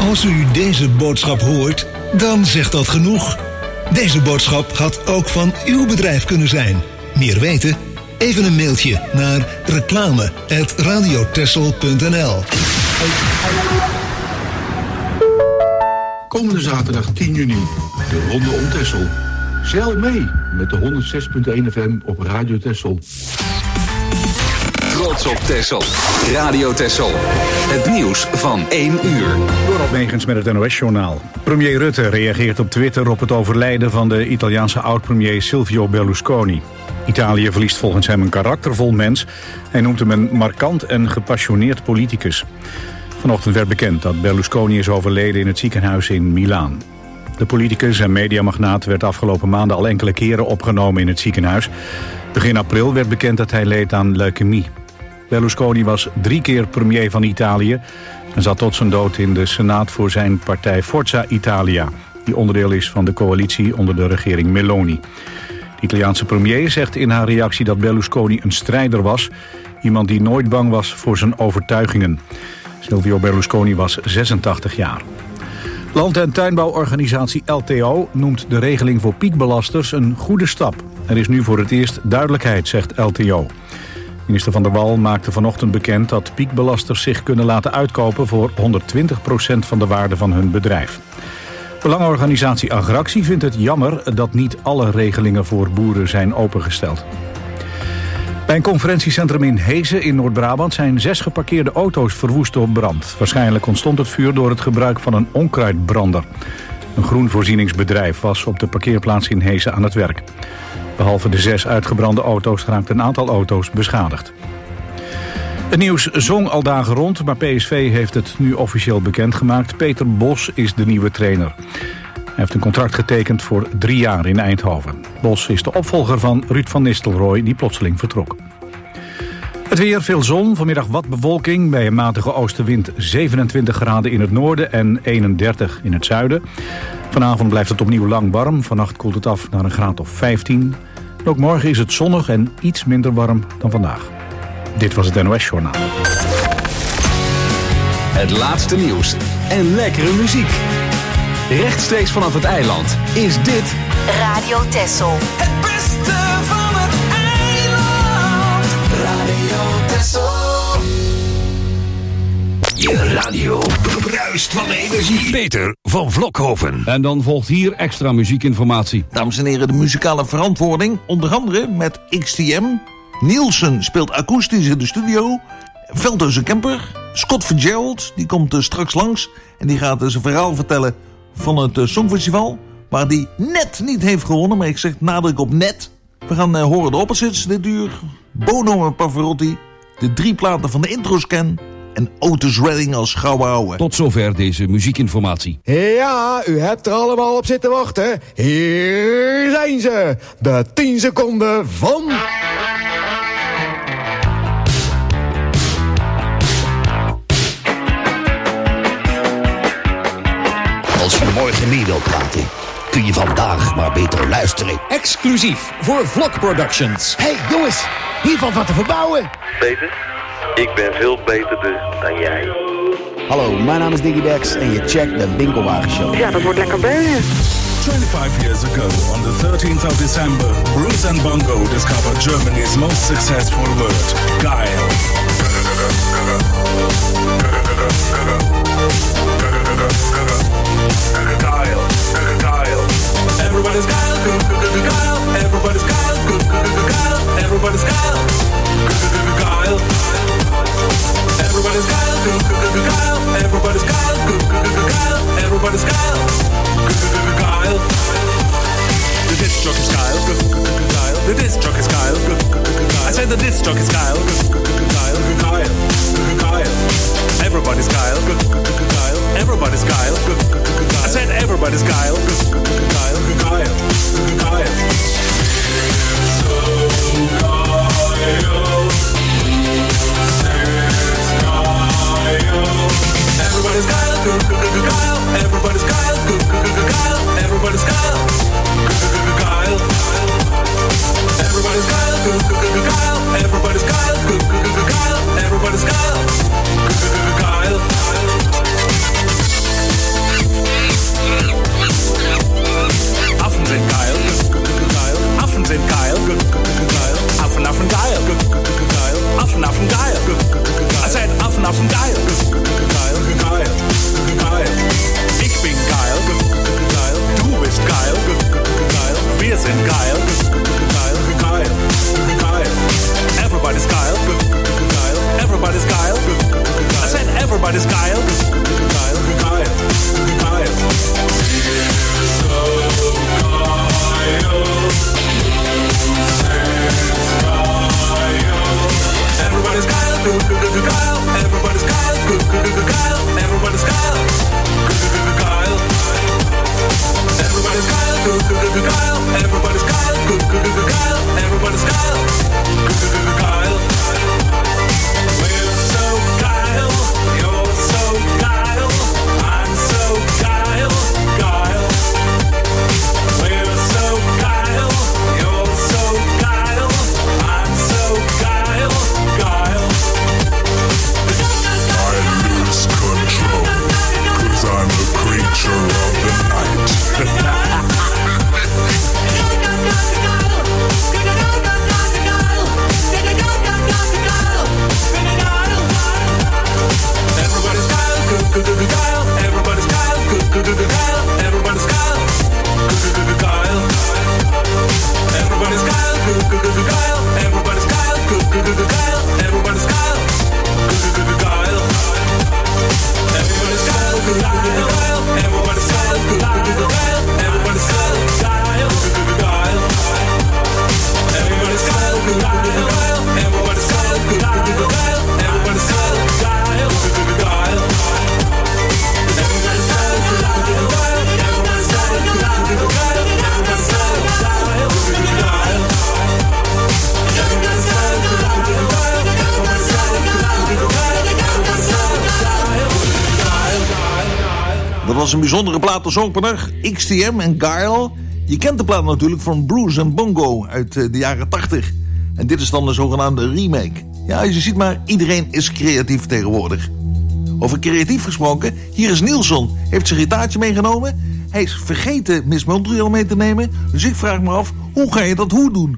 Als u deze boodschap hoort, dan zegt dat genoeg. Deze boodschap had ook van uw bedrijf kunnen zijn. Meer weten? Even een mailtje naar reclame@radiotessel.nl. Komende zaterdag 10 juni, de Ronde om Texel. Zeil mee met de 106.1 FM op Radio Texel. Trots op Texel. Radio Texel. Het nieuws van 1 uur. Dorot Megens met het NOS-journaal. Premier Rutte reageert op Twitter op het overlijden van de Italiaanse oud-premier Silvio Berlusconi. Italië verliest volgens hem een karaktervol mens. Hij noemt hem een markant en gepassioneerd politicus. Vanochtend werd bekend dat Berlusconi is overleden in het ziekenhuis in Milaan. De politicus en mediamagnaat werd afgelopen maanden al enkele keren opgenomen in het ziekenhuis. Begin april werd bekend dat hij leed aan leukemie. Berlusconi was 3 keer premier van Italië en zat tot zijn dood in de Senaat voor zijn partij Forza Italia, die onderdeel is van de coalitie onder de regering Meloni. De Italiaanse premier zegt in haar reactie dat Berlusconi een strijder was, iemand die nooit bang was voor zijn overtuigingen. Silvio Berlusconi was 86 jaar. Land- en tuinbouworganisatie LTO noemt de regeling voor piekbelasters een goede stap. Er is nu voor het eerst duidelijkheid, zegt LTO. Minister Van der Wal maakte vanochtend bekend dat piekbelasters zich kunnen laten uitkopen voor 120% van de waarde van hun bedrijf. Belangenorganisatie Agractie vindt het jammer dat niet alle regelingen voor boeren zijn opengesteld. Bij een conferentiecentrum in Heeze in Noord-Brabant zijn 6 geparkeerde auto's verwoest door brand. Waarschijnlijk ontstond het vuur door het gebruik van een onkruidbrander. Een groenvoorzieningsbedrijf was op de parkeerplaats in Heeze aan het werk. Behalve de 6 uitgebrande auto's raakt een aantal auto's beschadigd. Het nieuws zong al dagen rond, maar PSV heeft het nu officieel bekendgemaakt. Peter Bos is de nieuwe trainer. Hij heeft een contract getekend voor 3 jaar in Eindhoven. Bos is de opvolger van Ruud van Nistelrooy, die plotseling vertrok. Het weer, veel zon, vanmiddag wat bewolking. Bij een matige oostenwind 27 graden in het noorden en 31 in het zuiden. Vanavond blijft het opnieuw lang warm. Vannacht koelt het af naar een graad of 15. En ook morgen is het zonnig en iets minder warm dan vandaag. Dit was het NOS-journaal. Het laatste nieuws en lekkere muziek. Rechtstreeks vanaf het eiland is dit Radio Texel. Het beste van het eiland. Radio Texel. Je radio bruist van energie. Peter van Vlokhoven. En dan volgt hier extra muziekinformatie. Dames en heren, de muzikale verantwoording. Onder andere met XTM. Nielsen speelt akoestisch in de studio. Veldhuis Kemper. Scott Fitzgerald, die komt straks langs. En die gaat zijn verhaal vertellen van het Songfestival. Waar die net niet heeft gewonnen. Maar ik zeg nadruk op net. We gaan horen de opposites dit uur. Bono en Pavarotti. De 3 platen van de Introscan. En Otis Redding als gouden ouwe. Tot zover deze muziekinformatie. Ja, u hebt er allemaal op zitten wachten. Hier zijn ze. De 10 seconden van... Als je morgen mee wilt praten, kun je vandaag maar beter luisteren. Exclusief voor Vlok Productions. Hey jongens, hier valt wat te verbouwen. Peter, ik ben veel beter dan jij. Hallo, mijn naam is Diggy Dex en je checkt de Winkelwagenshow. Ja, dat wordt lekker beunen. 25 years ago, on the 13th of December, Bruce and Bongo discovered Germany's most successful word, geil. Geil, geil. Everybody's geil, geil. Everybody's geil, geil. Everybody's geil, geil. Everybody's geil, geil. Everybody's geil, geil. Everybody's geil, geil. The disc jockey is geil, geil. The disc jockey is geil, geil. I said the disc jockey is geil, geil, geil, geil. Everybody's geil, geil. Everybody's geil, I said everybody's geil, geil, geil, geil. So geil. Everybody's geil, geil. Everybody's geil, geil. Everybody's geil, geil. Everybody's geil, geil. Everybody's geil, geil. Everybody's geil, geil. Dat was een bijzondere plaat als opener. XTM en Guile. Je kent de plaat natuurlijk van Bruce and Bongo uit de jaren 80. En dit is dan de zogenaamde remake. Ja, je ziet maar, iedereen is creatief tegenwoordig. Over creatief gesproken, hier is Nielsen. Heeft zijn gitaartje meegenomen. Hij is vergeten Miss Montreal mee te nemen. Dus ik vraag me af, hoe ga je dat hoe doen?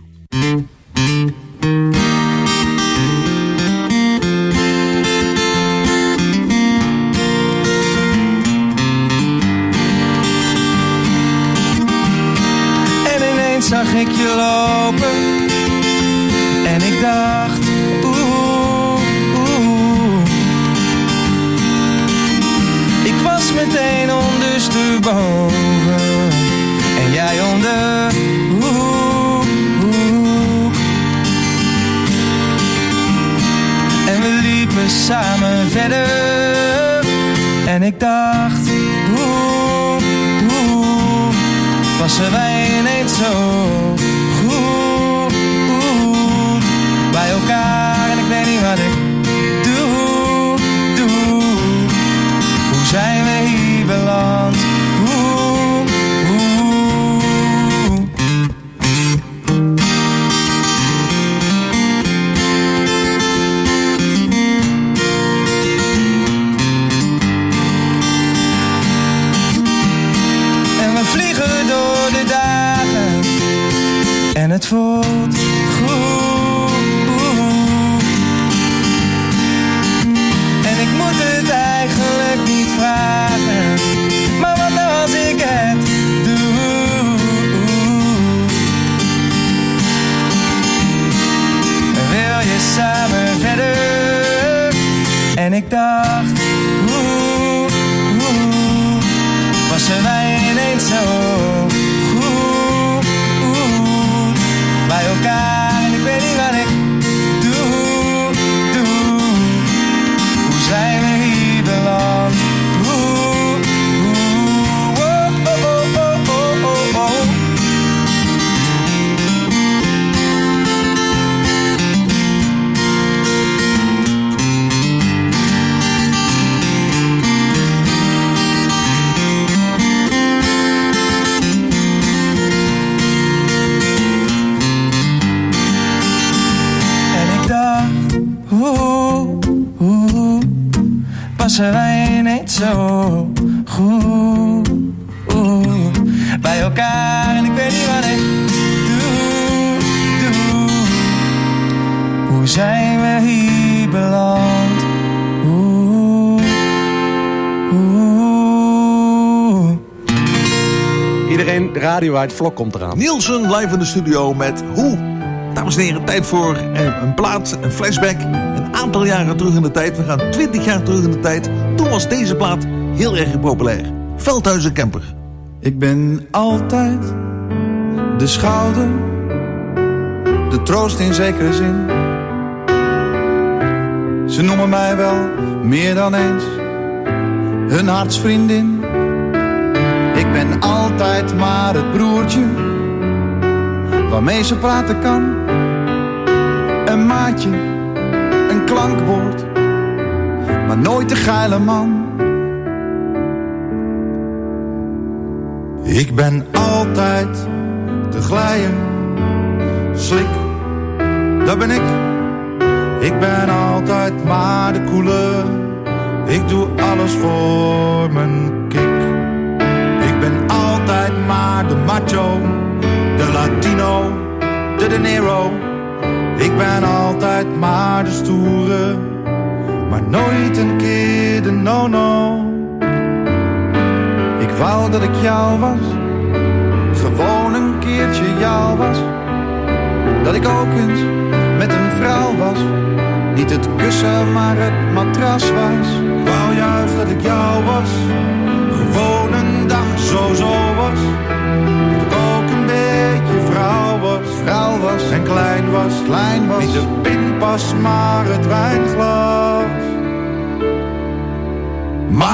Zag ik je lopen en ik dacht, ik was meteen ondersteboven en jij onder, en we liepen samen verder en ik dacht, wassen wij ineens zo goed bij elkaar en ik weet niet wat ik doe. Hoe zijn we hier beland? En we vliegen door de dagen en het voelt goed. En ik moet het eigenlijk niet vragen, maar wat nou als ik het doe? En wil je samen verder? En ik dacht, wassen wij ineens zo goed bij elkaar en ik weet niet wat ik doe. Hoe zijn we hier beland? Passen wij niet zo goed bij elkaar en ik weet niet wat ik doe. Hoe zijn we hier beland? Iedereen, de radio uit, Vlok komt eraan. Nielsen live in de studio met Hoe. Dames en heren, tijd voor een plaat, een flashback. Een aantal jaren terug in de tijd. We gaan 20 jaar terug in de tijd. Toen was deze plaat heel erg populair. Veldhuizen Camper. Ik ben altijd de schouder, de troost in zekere zin. Ze noemen mij wel meer dan eens hun hartsvriendin. Ik ben altijd maar het broertje waarmee ze praten kan. Een maatje, een klankbord, maar nooit de geile man. Ik ben altijd de glijer, slik, dat ben ik. Ik ben altijd maar de coole, ik doe alles voor mijn kick. Ik ben altijd maar de macho, de Latino, de De Niro. Ik ben altijd maar de stoere, maar nooit een keer de no-no. Ik wou dat ik jou was, gewoon een keertje jou was. Dat ik ook eens met een vrouw was, niet het kussen maar het matras was. Ik wou juist dat ik jou was,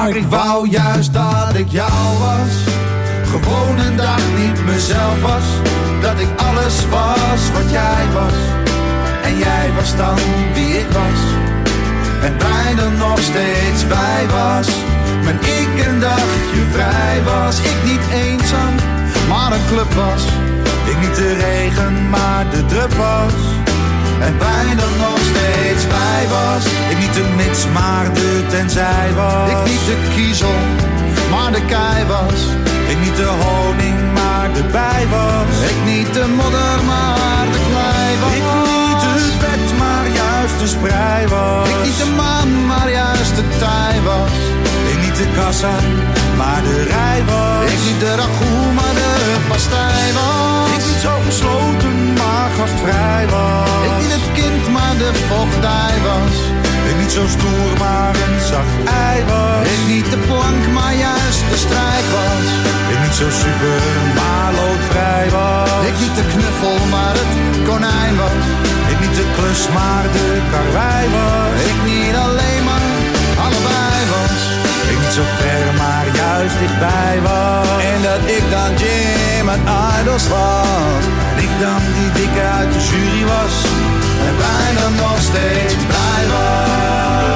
Maar ik wou juist dat ik jou was. Gewoon een dag niet mezelf was. Dat ik alles was wat jij was. En jij was dan wie ik was. En wij dan nog steeds wij was. Maar ik een dagje vrij was. Ik niet eenzaam, maar een club was. Ik niet de regen, maar de drup was. En wij dan nog steeds wij was. Ik niet de mits, maar de tenzij was. Ik niet de kiezel, maar de kei was. Ik niet de honing, maar de bij was. Ik niet de modder, maar de klei was. Ik niet het bed, maar juist de sprei was. Ik niet de maan, maar juist de tij was. Ik niet de kassa, maar de rij was. Ik niet de ragout, maar de pastei was. Ik niet zo gesloten, maar gastvrij was. Ik niet het kind, maar de vochtdij was. Ik niet zo stoer, maar een zacht ei was. Ik niet de plank, maar juist de strijk was. Ik niet zo super, maar loodvrij was. Ik niet de knuffel, maar het konijn was. Ik niet de klus, maar de karwei was. Ik niet alleen, maar allebei was. Ik niet zo ver, maar juist dichtbij was. En dat ik dan Jim uit Idols was. En ik dan die dikke uit de jury was. En wij dan nog steeds blij was.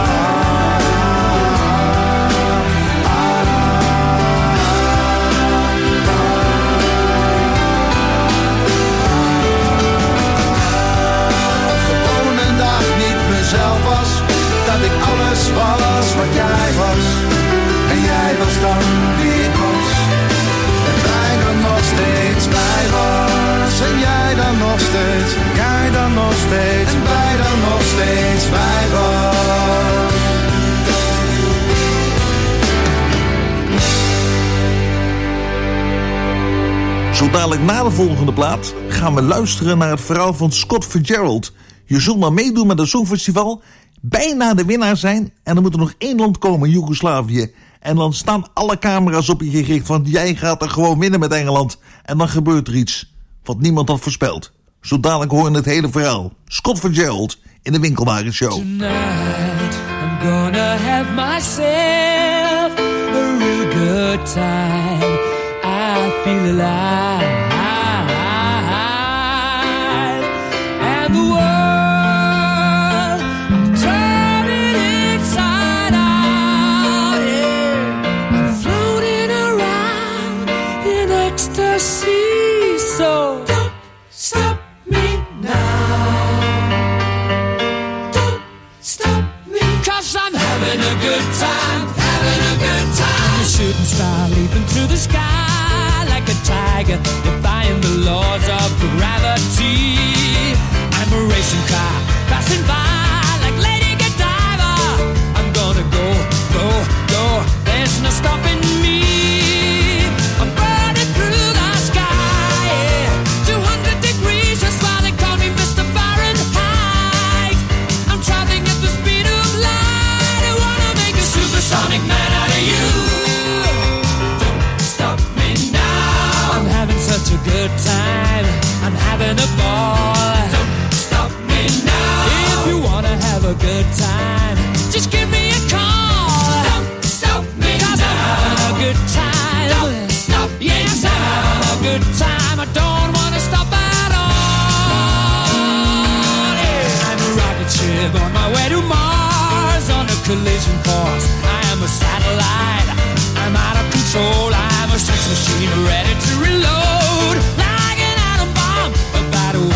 Gewoon een dag niet mezelf was. Dat ik alles was wat jij was. En jij was dan wie ik was. En wij dan nog steeds wij was. En jij dan nog steeds. Jij dan nog steeds. En wij dan nog steeds wij was. Zo dadelijk na de volgende plaat gaan we luisteren naar het verhaal van Scott Fitzgerald. Je zult maar meedoen met het Songfestival, bijna de winnaar zijn en er moet er nog 1 land komen, Joegoslavië. En dan staan alle camera's op je gericht, want jij gaat er gewoon winnen met Engeland. En dan gebeurt er iets wat niemand had voorspeld. Zo dadelijk horen het hele verhaal. Scott Fitzgerald in de Winkelwagenshow. Tonight I'm gonna have myself a real good time. I feel alive. And the world, I'm turning inside out, yeah. I'm floating around in ecstasy. So don't stop me now. Don't stop me, 'cause I'm having a good time, having a good time. A shooting star leaping through the sky like a tiger, defying the laws of gravity. I'm a racing car passing by like Lady Godiva. I'm gonna go, go, go. There's no stopping me. I'm burning through the sky, yeah. 200 degrees, that's why they call me Mr. Fahrenheit. I'm traveling at the speed of light. I wanna make a supersonic man out of you. Don't stop me now. I'm having such a good time. I'm having a ball. Don't stop me now. If you wanna have a good time, just give me a call. Don't stop me 'cause now. I'm having a good time. Don't stop me yes, now. I'm having a good time. I don't wanna stop at all. Yeah. I'm a rocket ship on my way to Mars on a collision course. I am a satellite. I'm out of control. I'm a sex machine ready to reload. Like an atom bomb about to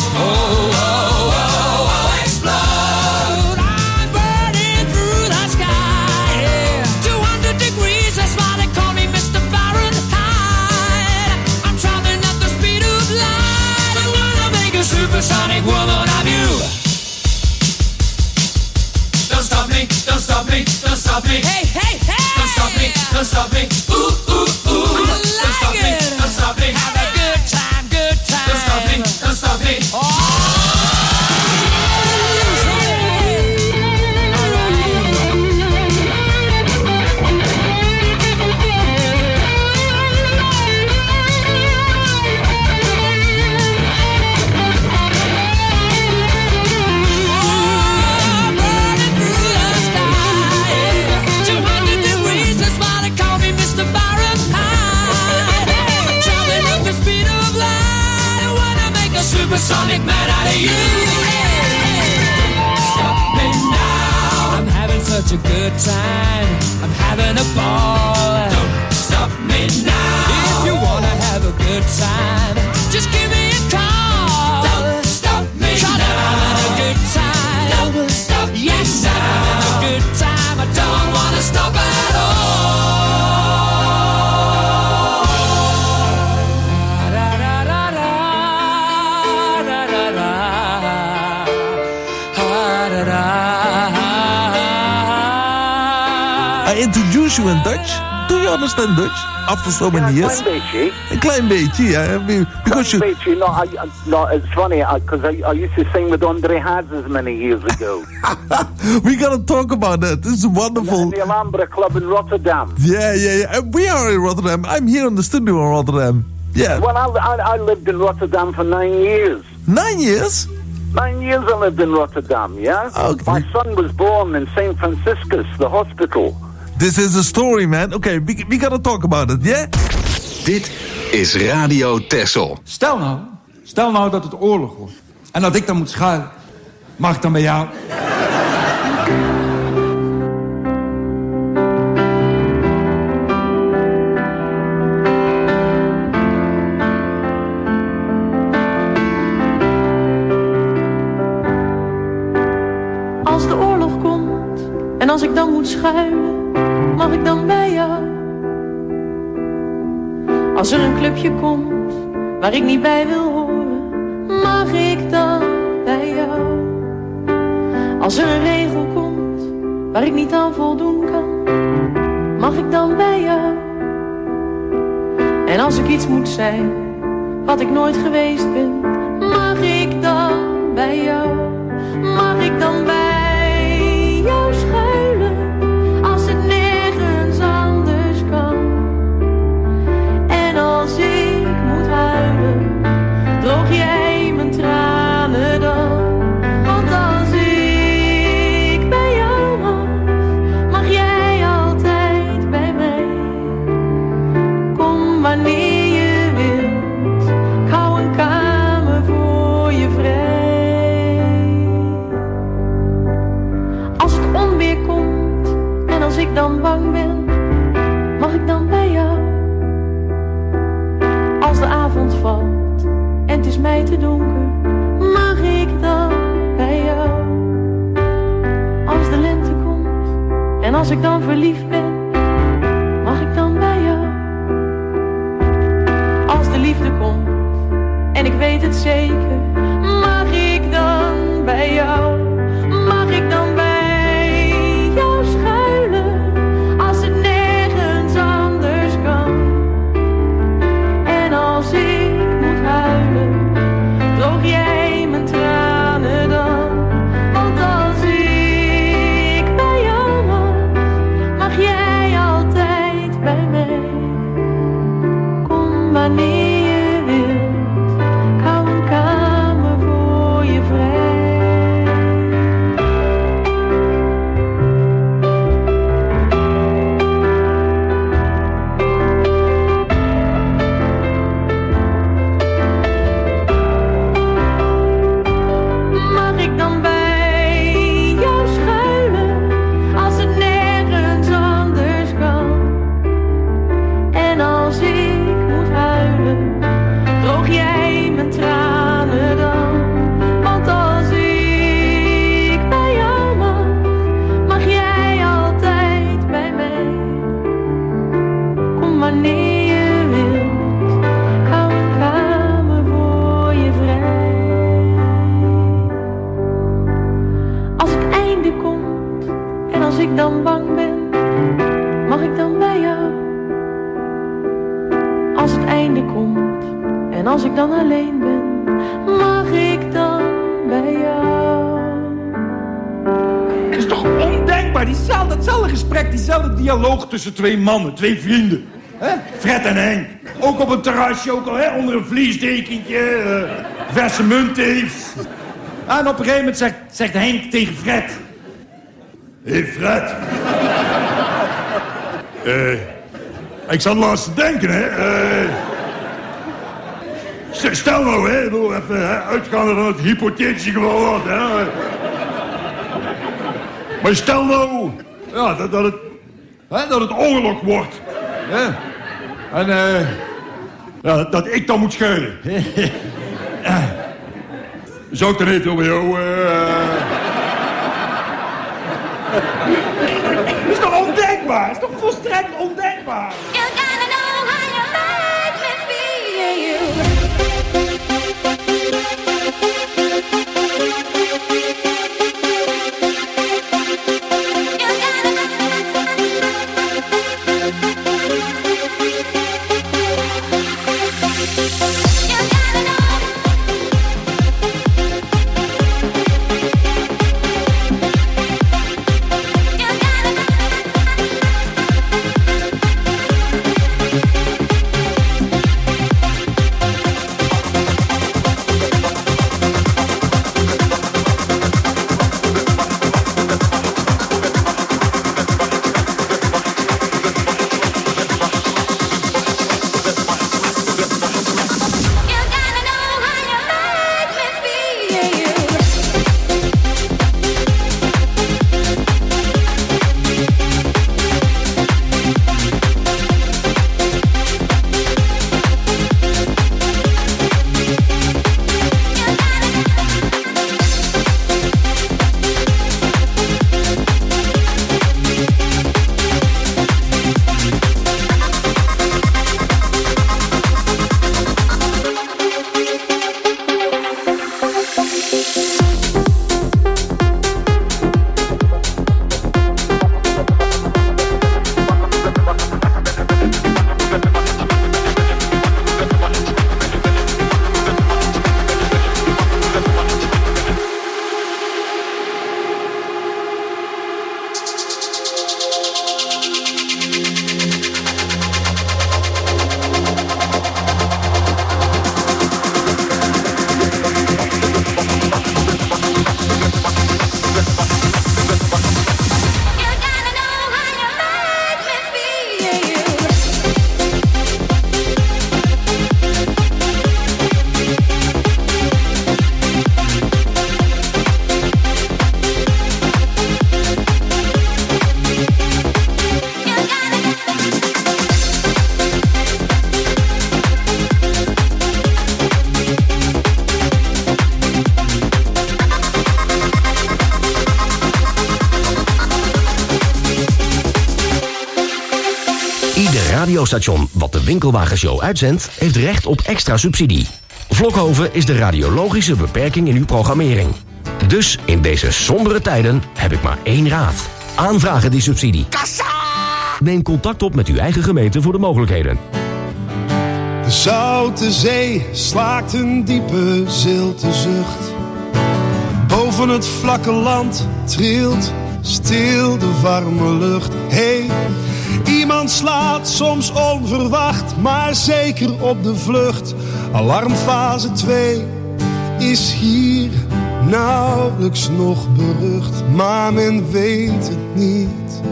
explode. I'm burning through the sky, yeah. 200 degrees, that's why they call me Mr. Fahrenheit. I'm traveling at the speed of light. I'm gonna make a supersonic woman of you. Don't stop me, don't stop me, don't stop me. Hey, hey, hey! Don't stop me, don't stop me. Ooh, ooh, ooh. Don't stop me, don't stop me. Have a good time, good time. Don't stop me, don't stop me. supersonic man out of you. Don't stop me now. I'm having such a good time. I'm having a ball. Don't stop me now. If you wanna have a good time, just give me a call. Don't stop me now. I'm having a good time. Don't stop me now. Yes, I'm having a good time. I don't wanna stop at all. I introduce you in Dutch. Do you understand Dutch? After so many years? Een klein beetje, yeah. Because you... No, it's funny, because I used to sing with Andre Hazes many years ago. We gotta talk about that. This is wonderful. The Alhambra Club in Rotterdam. Yeah. We are in Rotterdam. I'm here in the studio in Rotterdam. Yeah. Well, I lived in Rotterdam for 9 years. 9 years? 9 years I lived in Rotterdam, yeah? Okay. My son was born in St. Franciscus, the hospital. This is a story, man. Okay, we gotta talk about it, yeah? Dit is Radio Texel. Stel nou dat het oorlog wordt. En dat ik dan moet schuilen. Mag ik dan bij jou? Als de oorlog komt en als ik dan moet schuilen, mag ik dan bij jou? Als er een clubje komt waar ik niet bij wil horen, mag ik dan bij jou? Als er een regel komt waar ik niet aan voldoen kan, mag ik dan bij jou? En als ik iets moet zijn wat ik nooit geweest ben, mag ik dan bij jou? Mag ik dan bij jou schuilen als het nergens anders kan? En als ik moet huilen, droog jij mijn tranen dan? Want als ik bij jou mag jij altijd bij mij. Kom wanneer je wilt, ik hou een kamer voor je vrij. Als het onweer komt en als ik dan bang ben, mag ik dan bij jou? Als de avond valt en het is mij te donker, mag ik dan bij jou? Als de lente komt en als ik dan verliefd ben, mag ik dan bij jou? Als de liefde komt en ik weet het zeker, mag ik dan bij jou? Mag ik dan bij jou schuilen als het nergens anders kan? En als ik moet huilen, droog jij mijn tranen dan? Want als ik bij jou mag jij altijd bij mij. Kom wanneer je wilt, ik hou een kamer voor je vrij. Mag ik dan bij jou schuilen als het nergens anders kan? En als ik moet huilen, droog jij mijn tranen dan? Want als ik bij jou mag jij altijd bij mij. Kom wanneer je wilt, ik hou een kamer voor je vrij. Als het einde komt en als ik dan bang ben, mag ik dan bij jou? Als het einde komt en als ik dan alleen ben, mag ik dan bij jou? Het is toch ondenkbaar, datzelfde gesprek, diezelfde dialoog tussen twee mannen, twee vrienden. Fred en Henk. Ook op een terrasje, ook al onder een vliesdekentje, verse muntteef. En op een gegeven moment zegt Henk tegen Fred: Hé Fred. Ik zat laatst te denken, hè. Stel nou, hè, even uitgaande van het hypothetische geval, hè. Maar stel nou, ja, dat het oorlog wordt. Hè? En ja, dat ik dan moet schuilen. Zou ik dan niet over jou... Dat is toch ondenkbaar? Dat is toch volstrekt ondenkbaar? radiostation wat de Winkelwagenshow uitzendt, heeft recht op extra subsidie. Vlokhoven is de radiologische beperking in uw programmering. Dus in deze sombere tijden heb ik maar één raad. Aanvragen die subsidie. Kassa! Neem contact op met uw eigen gemeente voor de mogelijkheden. De Zoute Zee slaakt een diepe zilte zucht. Boven het vlakke land trilt stil de warme lucht. Hey, iemand slaat soms onverwacht, maar zeker op de vlucht. Alarmfase 2 is hier nauwelijks nog berucht, maar men weet het niet.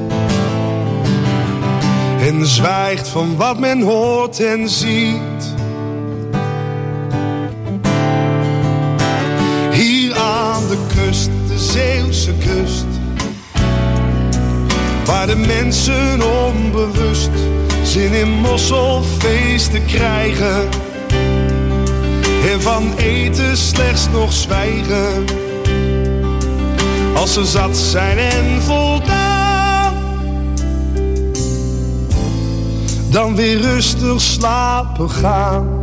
En zwijgt van wat men hoort en ziet. Hier aan de kust, de Zeeuwse kust, waar de mensen onbewust zin in mosselfeesten krijgen en van eten slechts nog zwijgen. Als ze zat zijn en voldaan, dan weer rustig slapen gaan.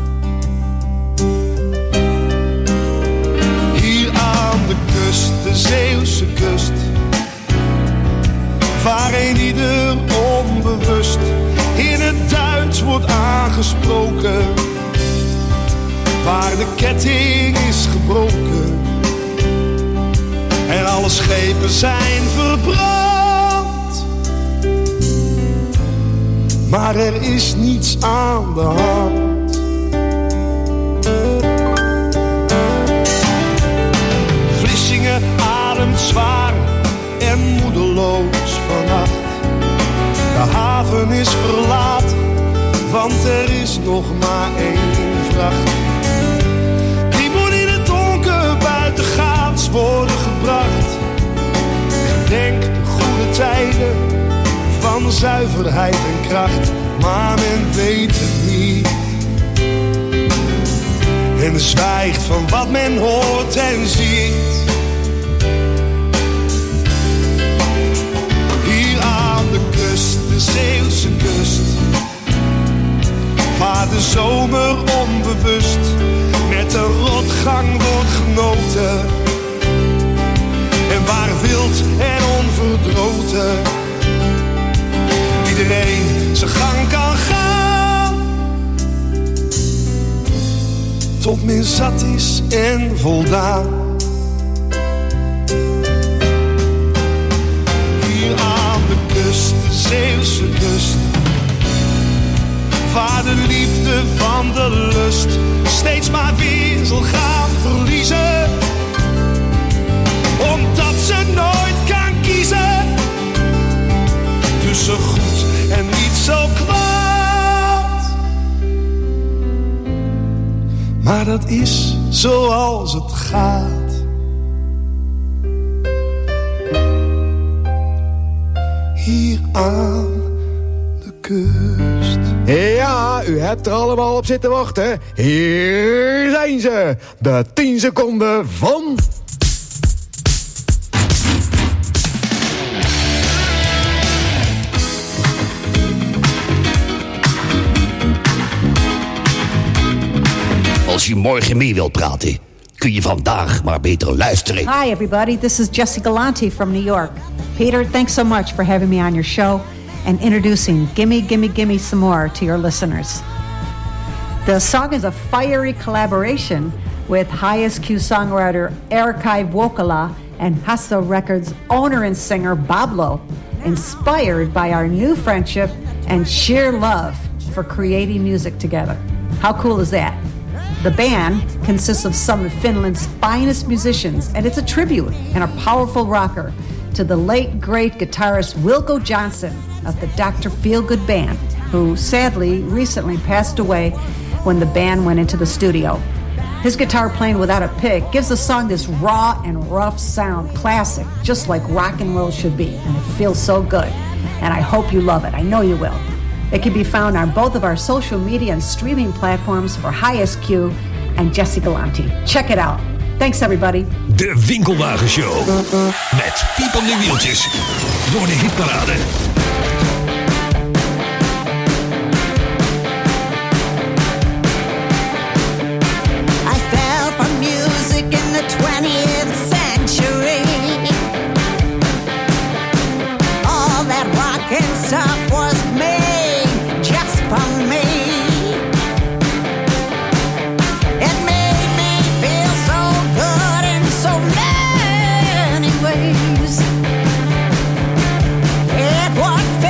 Hier aan de kust, de Zeeuwse kust, waar een ieder onbewust in het Duits wordt aangesproken, waar de ketting is gebroken en alle schepen zijn verbrand. Maar er is niets aan de hand. Vlissingen ademt zwaar en moedeloos vannacht. De haven is verlaten, want er is nog maar één vracht. van zuiverheid en kracht, maar men weet het niet. En zwijgt van wat men hoort en ziet. Hier aan de kust, de Zeeuwse kust, vaart de zomer onbewust. Met de rotgang wordt genoten. En waar wild en onverdroten iedereen zijn gang kan gaan, tot men zat is en voldaan. Hier aan de kust, de Zeeuwse kust, waar de liefde van de lust steeds maar weer zal gaan verliezen, omdat ze nooit kan kiezen tussen goed en niet zo kwaad. Maar dat is zoals het gaat. Hier aan de kust. Ja, u hebt er allemaal op zitten wachten. Hier zijn ze, de 10 seconden van... Als je morgen mee wilt praten, kun je vandaag maar beter luisteren. Hi everybody, this is Jessie Galante from New York. Peter, thanks so much for having me on your show and introducing Gimme Gimme Gimme Some More to your listeners. The song is a fiery collaboration with High-SQ songwriter Erkai Wokala and Hasso Records owner and singer Bablo, inspired by our new friendship and sheer love for creating music together. How cool is that? The band consists of some of Finland's finest musicians, and it's a tribute and a powerful rocker to the late, great guitarist Wilco Johnson of the Dr. Feelgood Band, who sadly recently passed away when the band went into the studio. His guitar playing without a pick gives the song this raw and rough sound, classic, just like rock and roll should be, and it feels so good. And I hope you love it. I know you will. It can be found on both of our social media and streaming platforms for High-SQ and Jessie Galante. Check it out. Thanks everybody. De Winkelwagenshow. Met piepende wieltjes door de hitparade. I fell for music in the 20th century. All that rock and stuff was made just for me. It made me feel so good in so many ways. It was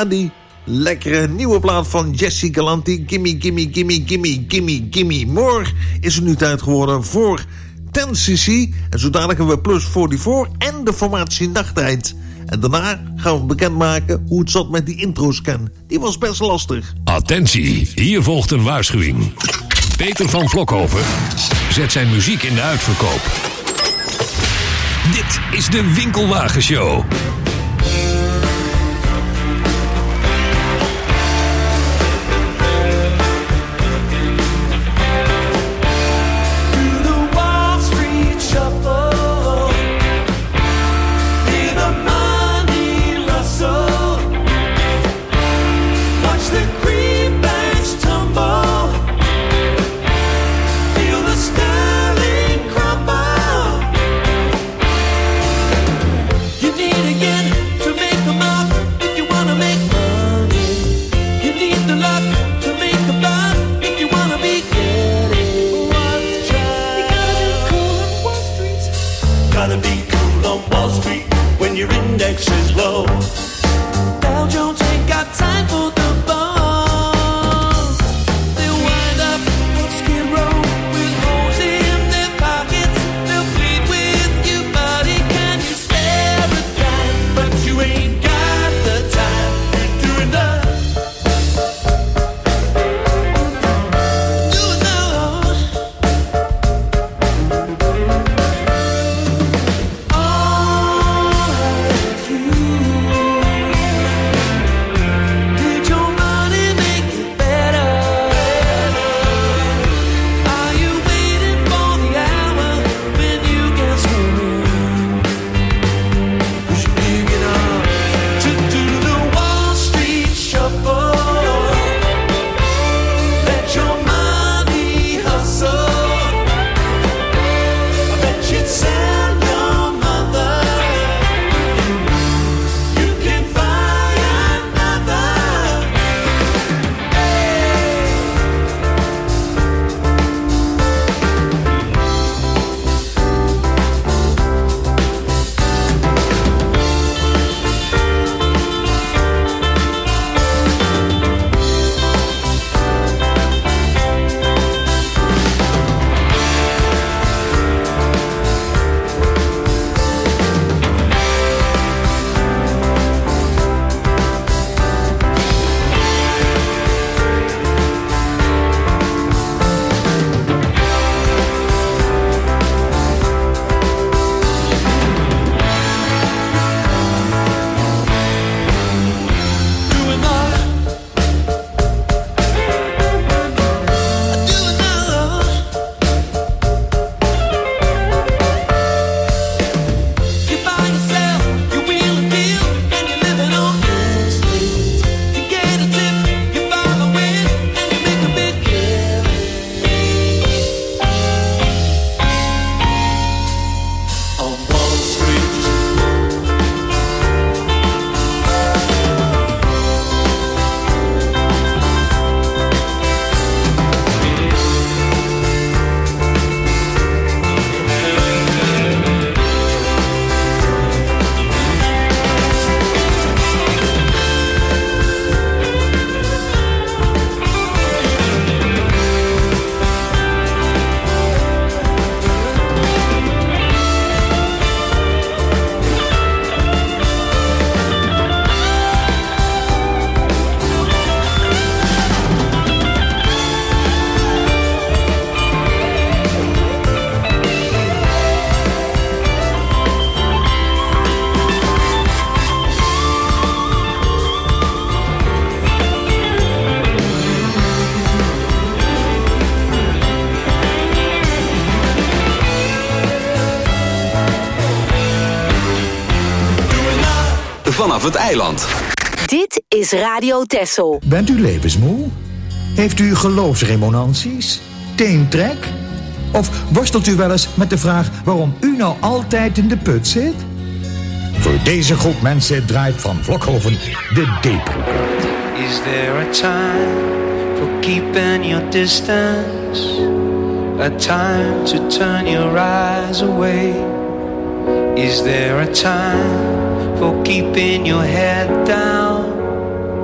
Ja, die lekkere nieuwe plaat van Jesse Galanti. Gimme, gimme, gimme, gimme, gimme, gimme more. Is er nu tijd geworden voor 10cc. En zo dadelijk hebben we Plus 44 en de formatie Nachttijd. En daarna gaan we bekendmaken hoe het zat met die intro-scan. Die was best lastig. Attentie, hier volgt een waarschuwing. Peter van Vlokhoven zet zijn muziek in de uitverkoop. Dit is de Winkelwagenshow. Vanaf het eiland. Dit is Radio Texel. Bent u levensmoe? Heeft u geloofsremonanties? Teentrek? Of worstelt u wel eens met de vraag waarom u nou altijd in de put zit? Voor deze groep mensen draait Van Vlokhoven de D-programma. Is there a time for keeping your distance? A time to turn your eyes away? Is there a time for keeping your head down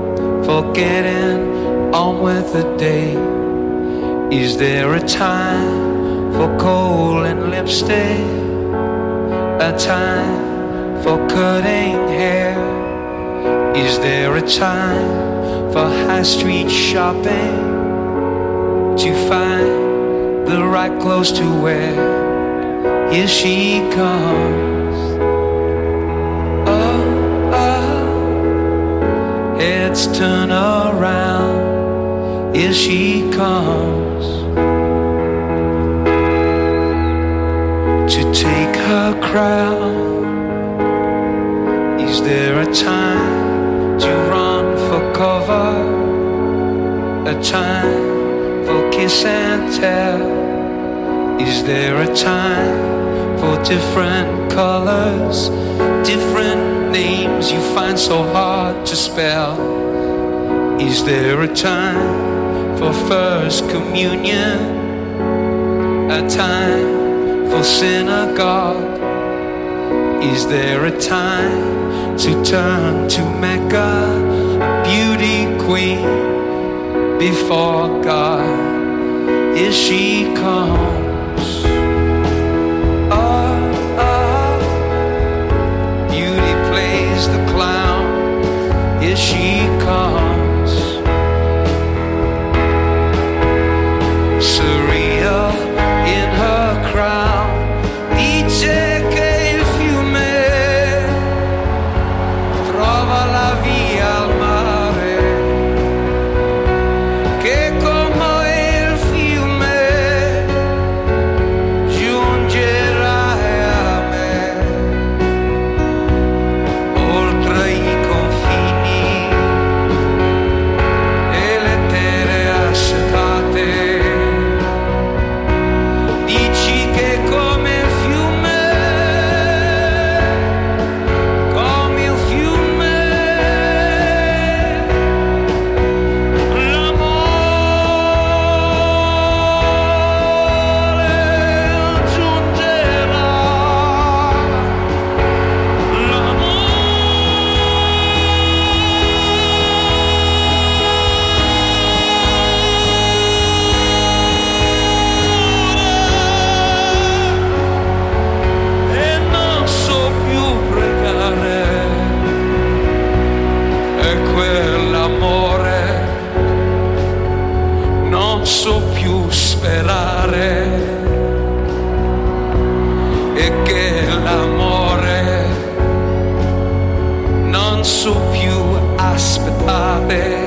for getting on with the day? Is there a time for coal and lipstick? A time for cutting hair? Is there a time for high street shopping? To find the right clothes to wear? Here she comes. Oh, oh. Heads turn around. Here she comes. To take her crown. Is there a time to run for cover? A time for kiss and tell? Is there a time for different colors, different names you find so hard to spell? Is there a time for first communion? A time for synagogue? Is there a time to turn to Mecca, a beauty queen before God? Here she comes. Oh, oh. Beauty plays the clown. Here she comes. Surreal in her crown. Dice che il fiume trova la via al mare, che come il fiume giungerai a me, oltre i confini e le terre assetate. Dici che come il fiume, non so più sperare, e che l'amore non so più aspettare.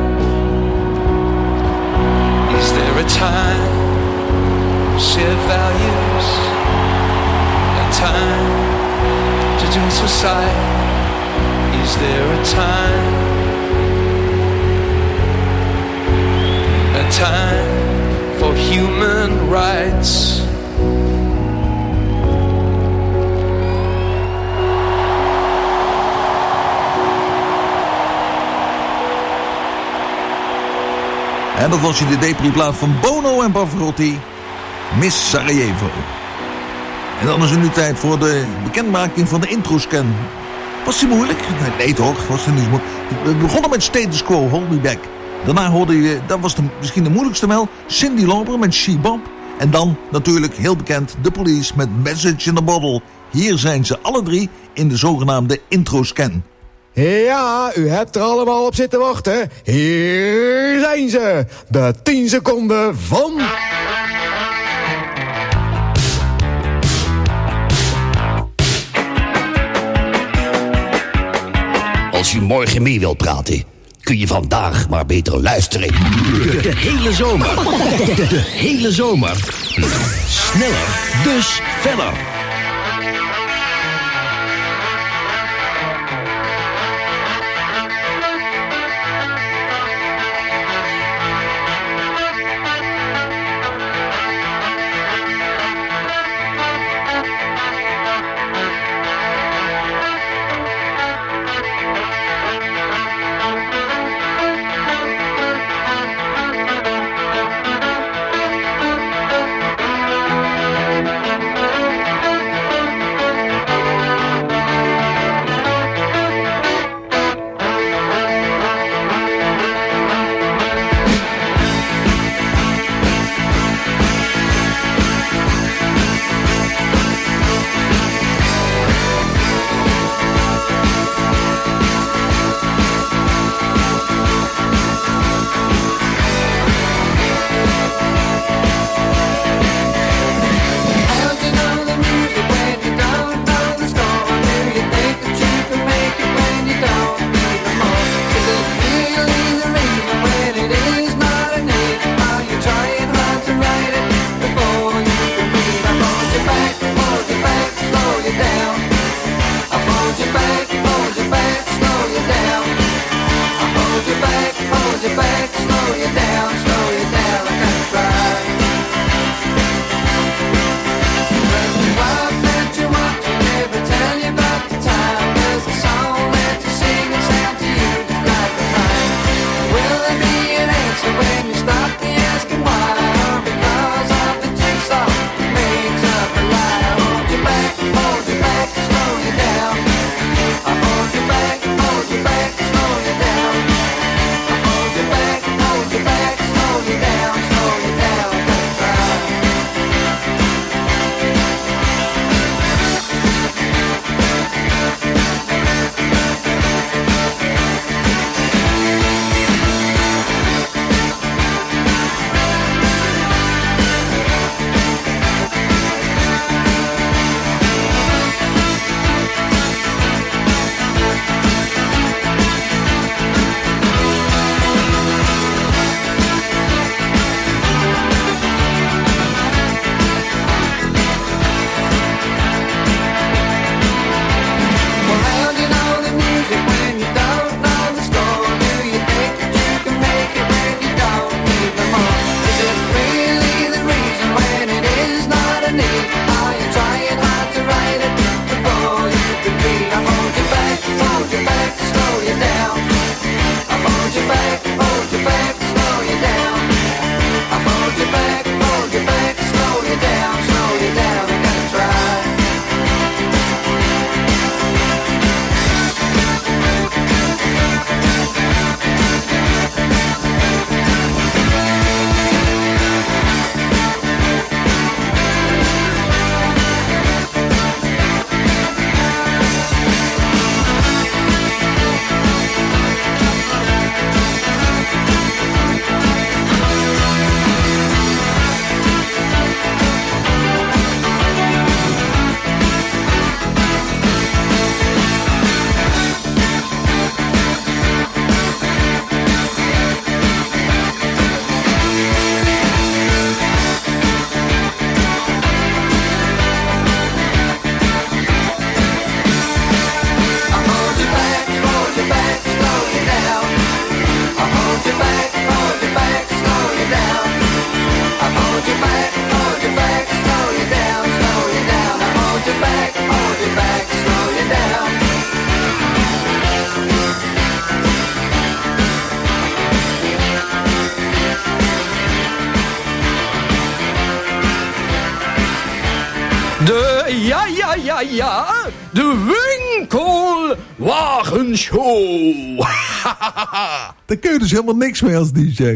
Is there a time for shared values? A time to do suicide? Is there a time? A time for human rights? En dat was je de Depri-plaat van Bono en Pavarotti, Miss Sarajevo. En dan is het nu tijd voor de bekendmaking van de introscan. Was die moeilijk? Nee toch, was het niet moeilijk. We begonnen met Status Quo, Hold Me Back. Daarna hoorde je, dat was misschien de moeilijkste wel, Cyndi Lauper met She Bop. En dan natuurlijk heel bekend The Police met Message in a Bottle. Hier zijn ze alle drie in de zogenaamde introscan. Ja, u hebt er allemaal op zitten wachten. Hier zijn ze, de 10 seconden van... Als u morgen mee wilt praten, kun je vandaag maar beter luisteren. De hele zomer. De hele zomer. Sneller, dus verder. ja, de winkelwagenshow. Daar kun je dus helemaal niks mee als DJ.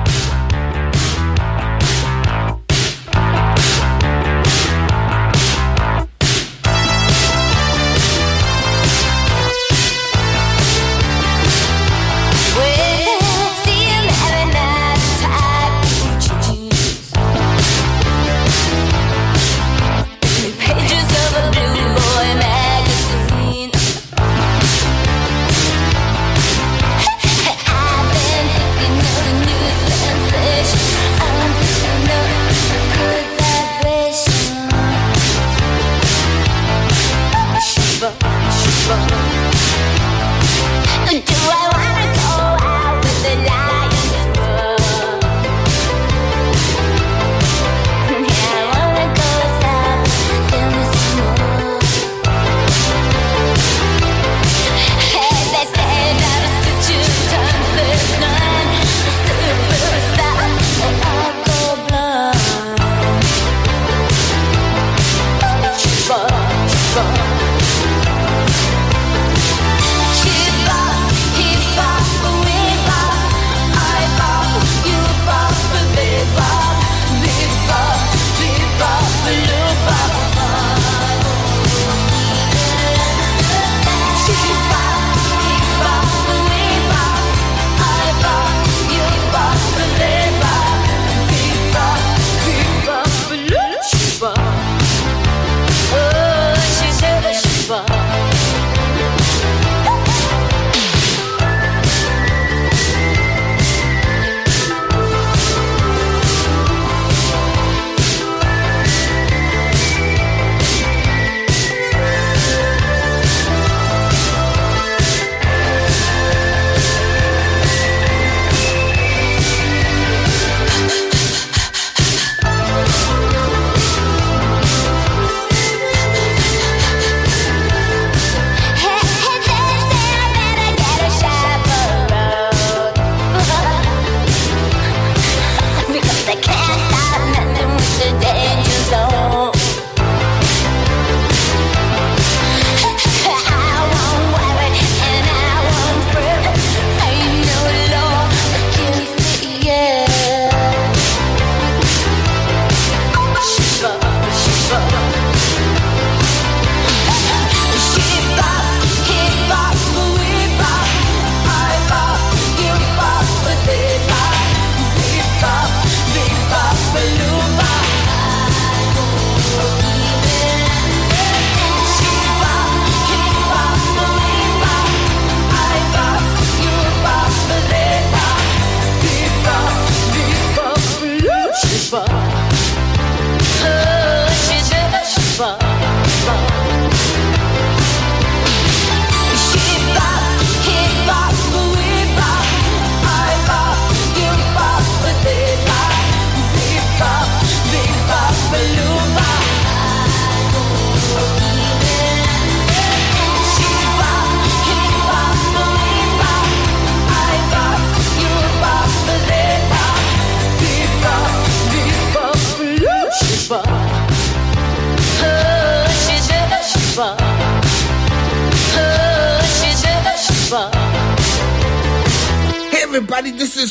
Hey everybody, this is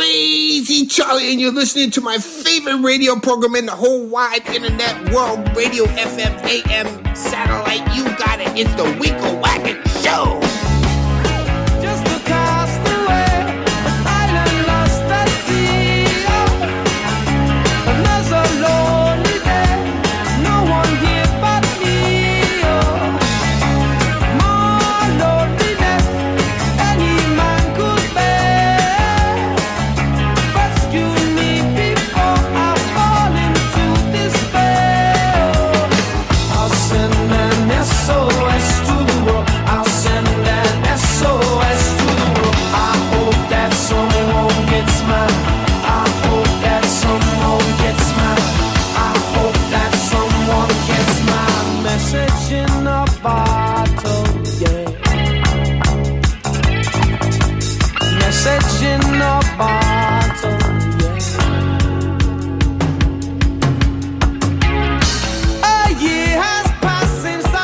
Crazy Charlie and you're listening to my favorite radio program in the whole wide internet world, Radio FM, AM, satellite. You got it. It's the Winkle Wagon Show. Just a castaway, island lost at sea. Another lonely day, no one here but me. More loneliness any man could bear. Rescue me before I fall into despair. I'll send an SOS to the world. I'll send an SOS to the world. I hope that someone gets mine. I hope that someone gets mine. I hope that someone gets my message in a bottle, yeah. Message in a bottle, yeah. A year has passed since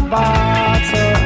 bottle.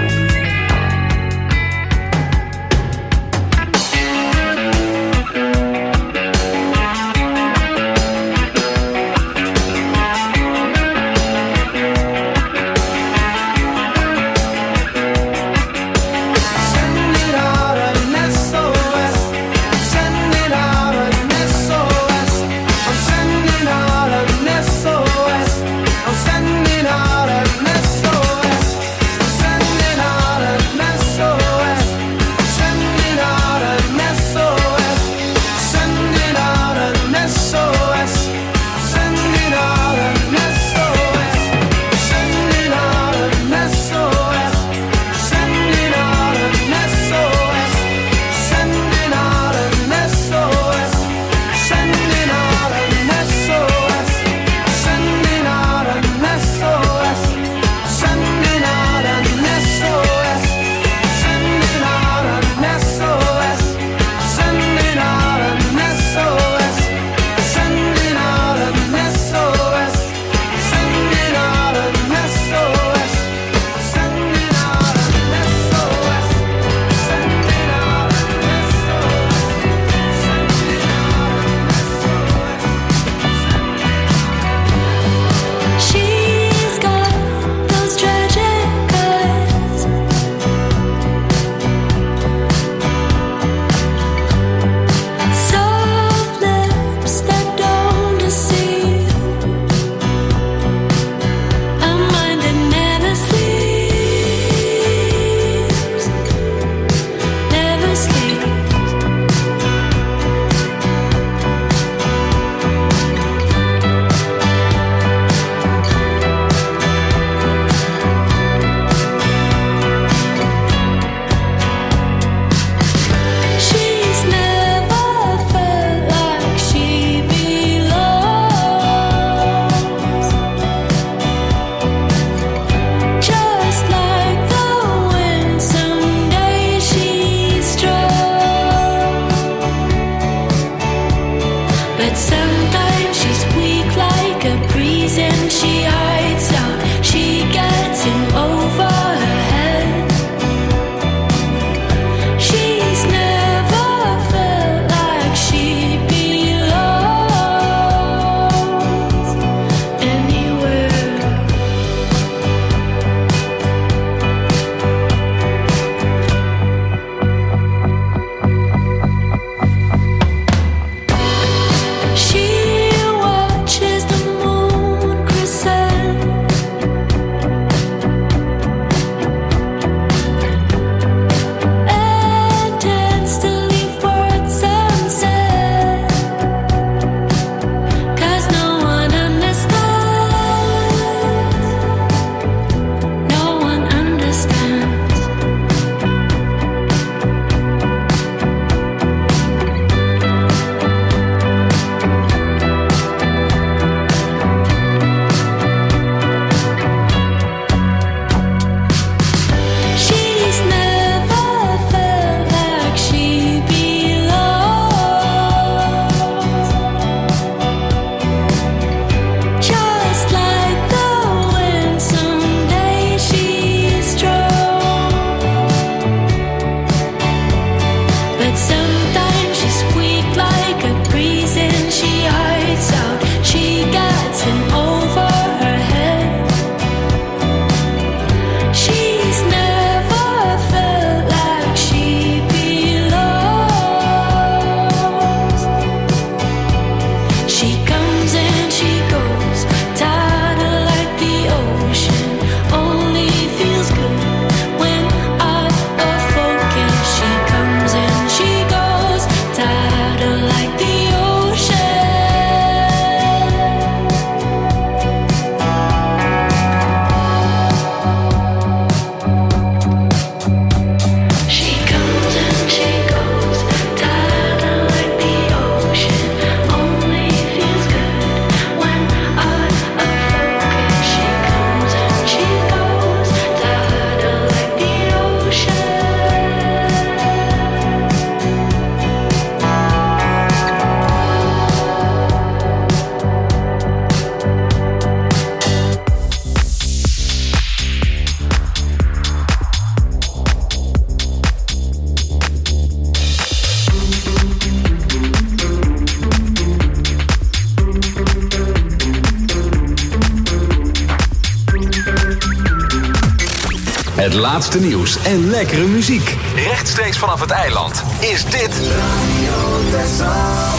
Het laatste nieuws en lekkere muziek. Rechtstreeks vanaf het eiland is dit Radio Texel.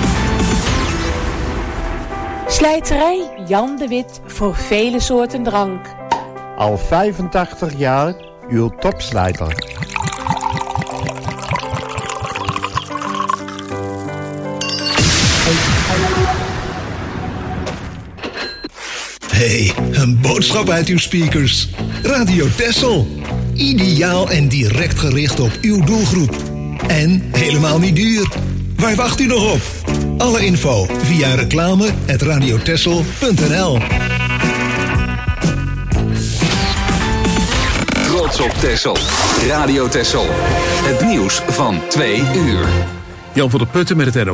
Slijterij Jan de Wit voor vele soorten drank. Al 85 jaar uw topslijter. Hey, een boodschap uit uw speakers. Radio Texel. Ideaal en direct gericht op uw doelgroep. En helemaal niet duur. Waar wacht u nog op? Alle info via reclame@radiotexel.nl. Trots op Texel. Radio Texel. Het nieuws van 2 uur. Jan van der Putten met het